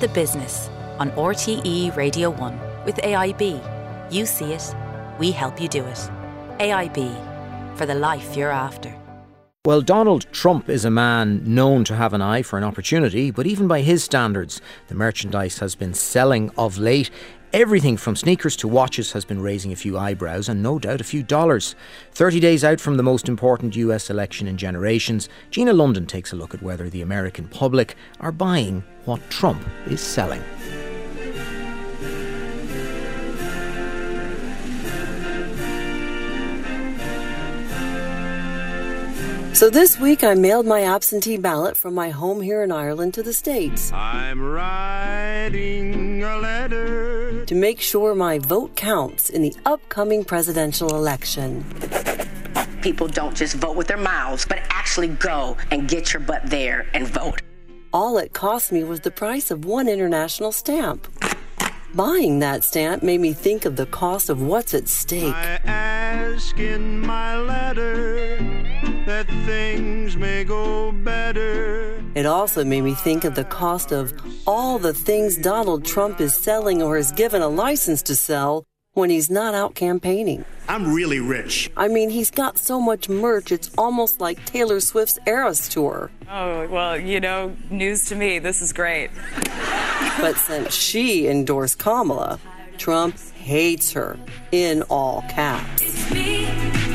The Business on RTE Radio 1 with AIB. You see it, we help you do it. AIB, for the life you're after. Well, Donald Trump is a man known to have an eye for an opportunity, but even by his standards, the merchandise has been selling of late. Everything from sneakers to watches has been raising a few eyebrows and no doubt a few dollars. 30 days out from the most important US election in generations, Gina London takes a look at whether the American public are buying what Trump is selling. So this week I mailed my absentee ballot from my home here in Ireland to the States. I'm writing a letter to make sure my vote counts in the upcoming presidential election. People don't just vote with their mouths, but actually go and get your butt there and vote. All it cost me was the price of one international stamp. Buying that stamp made me think of the cost of what's at stake. I ask in my letter that things may go better. It also made me think of the cost of all the things Donald Trump is selling or has given a license to sell when he's not out campaigning. I'm really rich. I mean, he's got so much merch, it's almost like Taylor Swift's Eras tour. Oh, well, news to me. This is great. But since she endorsed Kamala, Trump hates her in all caps. It's me.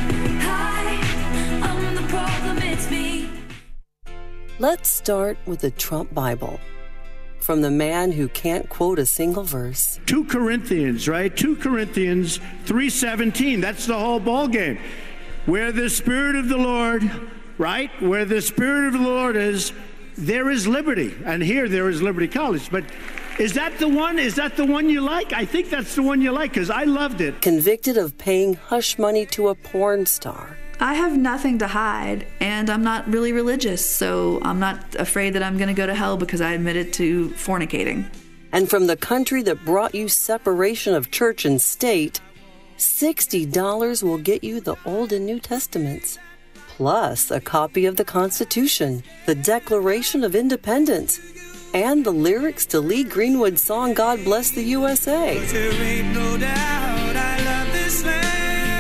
Hi, I'm the problem, it's me. Let's start with the Trump Bible. From the man who can't quote a single verse. 2 Corinthians, right? 2 Corinthians 3:17. That's the whole ball game. Where the Spirit of the Lord, right? Where the Spirit of the Lord is, there is liberty. And here there is Liberty College. But is that the one? Is that the one you like? I think that's the one you like because I loved it. Convicted of paying hush money to a porn star. I have nothing to hide, and I'm not really religious, so I'm not afraid that I'm going to go to hell because I admitted to fornicating. And from the country that brought you separation of church and state, $60 will get you the Old and New Testaments, plus a copy of the Constitution, the Declaration of Independence, and the lyrics to Lee Greenwood's song God Bless the USA. There ain't no doubt I love this land.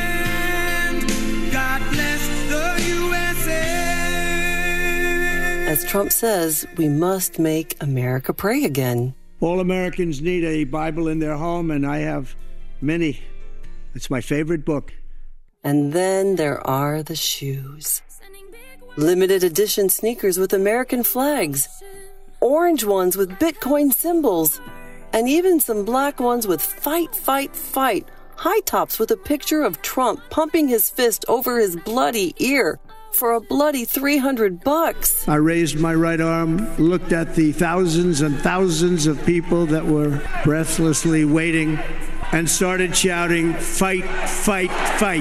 God bless the USA. As Trump says, we must make America pray again. All Americans need a Bible in their home, and I have many. It's my favorite book. And then there are the shoes. Limited edition sneakers with American flags. Orange ones with Bitcoin symbols. And even some black ones with fight, fight, fight. High tops with a picture of Trump pumping his fist over his bloody ear for a bloody $300. I raised my right arm, looked at the thousands and thousands of people that were breathlessly waiting, and started shouting, "Fight, fight, fight."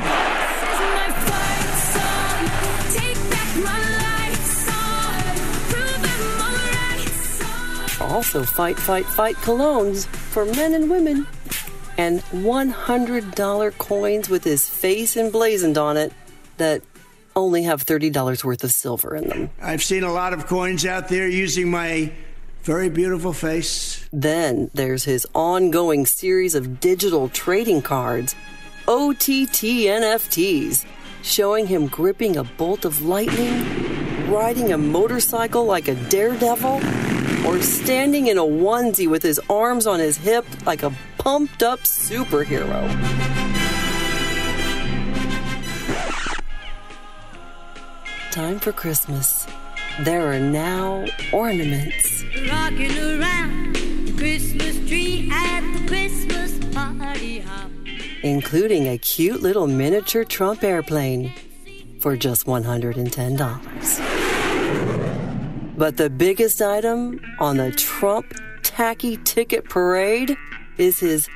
Also fight, fight, fight colognes for men and women. And $100 coins with his face emblazoned on it that only have $30 worth of silver in them. I've seen a lot of coins out there using my very beautiful face. Then there's his ongoing series of digital trading cards, OTT NFTs, showing him gripping a bolt of lightning, riding a motorcycle like a daredevil, or standing in a onesie with his arms on his hip like a pumped-up superhero. Time for Christmas. There are now ornaments. Rocking around the Christmas tree at the Christmas party hop. Including a cute little miniature Trump airplane for just $110. But the biggest item on the Trump tacky ticket parade is his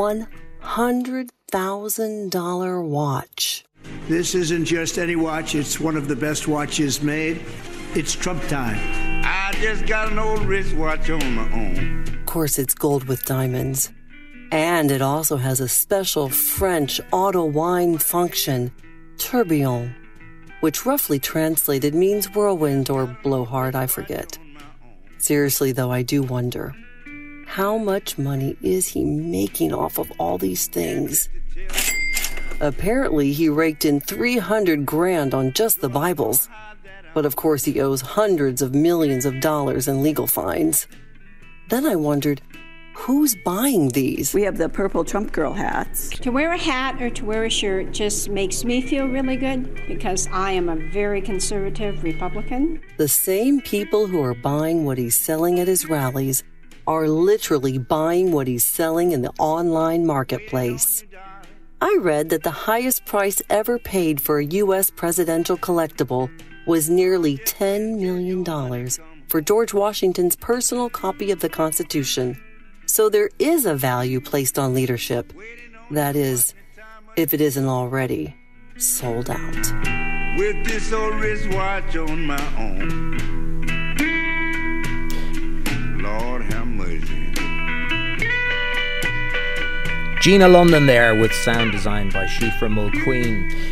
$100,000 watch. This isn't just any watch, it's one of the best watches made. It's Trump time. I just got an old wristwatch on my own. Of course, it's gold with diamonds. And it also has a special French auto wine function, tourbillon, which roughly translated means whirlwind or blowhard, I forget. Seriously, though, I do wonder, How much money is he making off of all these things? Apparently, he raked in $300,000 on just the Bibles. But of course, he owes hundreds of millions of dollars in legal fines. Then I wondered, who's buying these? We have the purple Trump girl hats. To wear a hat or to wear a shirt just makes me feel really good because I am a very conservative Republican. The same people who are buying what he's selling at his rallies are literally buying what he's selling in the online marketplace. I read that the highest price ever paid for a U.S. presidential collectible was nearly $10 million for George Washington's personal copy of the Constitution. So there is a value placed on leadership. That is, if it isn't already sold out. With this old wristwatch on my own. Lord have mercy. Gina London there with sound design by Shifra Mulqueen.